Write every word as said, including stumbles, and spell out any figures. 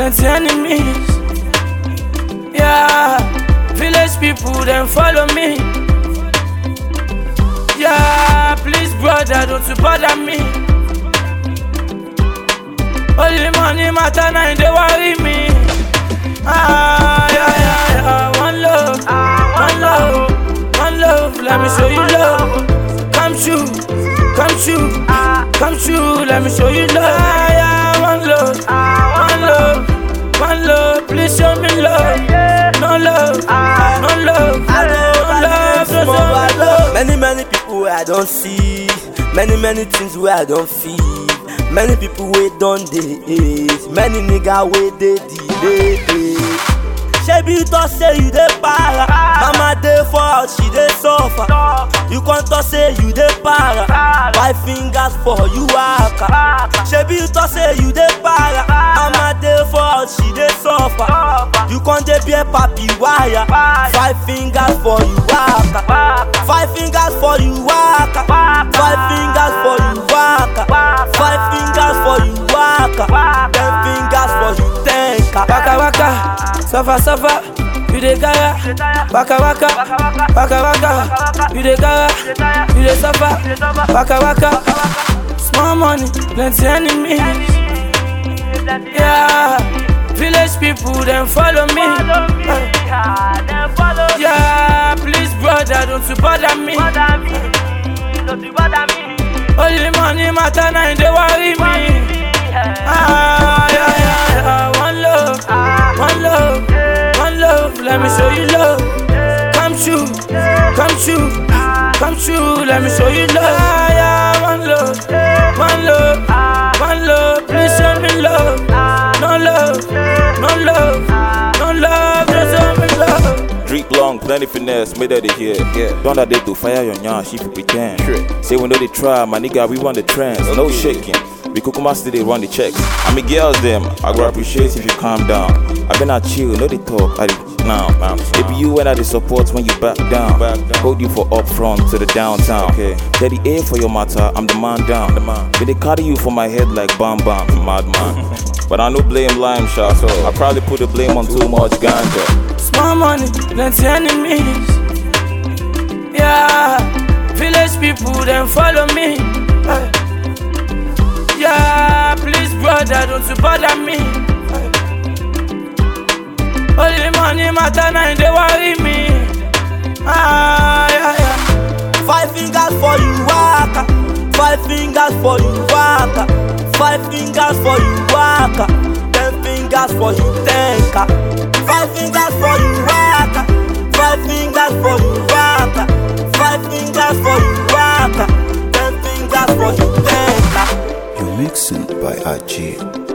plenty enemies. Yeah, village people then follow me. Yeah, please brother, don't you bother me. Only money matter, now they worry me. Ah, yeah, yeah, yeah. One love, one love, one love. Let me show you love. Come true, come true, come true. Let me show you love. Ah, yeah, one love, one love, one love. Please show me love. No love, no love, no love, no love. Many, many people I don't see. Many, many things where I don't feel. Many people wait on the age. Many nigga wait they delay. Shebi you talk say you dey para. Mama dey fall, she dey suffer. You can't talk say you dey para. Five fingers for you waka. Shebi you talk say you dey para. Mama dey fall, she dey suffer. You can't dey be a papi wire. Five fingers for you waka. Five fingers for you waka. Five fingers for you waka. Five fingers for you waka. Ten fingers for you tenka. Waka waka, suffer suffer, you dey gara. Waka waka, waka waka, you dey gara, you dey suffer. Waka waka, small money, plenty enemies. Yeah, village people then follow me. Yeah, please brother, don't you bother me. Only money matter, now they worry me. Ah, yeah, yeah, yeah. One love, one love, one love. Let me show you love. Come true, come true, come true. Let me show you love. Ah, yeah, one love, one love, one love. Please show me love. No love, no love, no love. Please show me love. Drink long, plenty finesse, made that they hear. Yeah. Don't that they do fire your nyash if you pretend. Sure. Say we know they try, my nigga, we run the trends. Okay. No shaking. We kukuma still they run the checks. I mean girls them, I go appreciate if you calm down. I been not chill, no they talk, I now. It be you when I they support when you back down. back down. Hold you for up front to the downtown. Okay. Daddy A for your matter, I'm the man down. The man. But they carry you for my head like bam bam, madman. But I no blame lime shot, so I probably put the blame on too much ganja. Small money, plenty enemies. Yeah, village people then follow me. Yeah, please brother, don't you bother me. Only money matter, now they worry me. Ah, yeah, yeah. Five fingers for you waka. Five fingers for you waka. Five fingers for you waka. Ten fingers for you tenka. Five fingers for you waka. Five fingers for you waka. Five fingers for you waka. Ten fingers for you tenka. You're mixing by R J.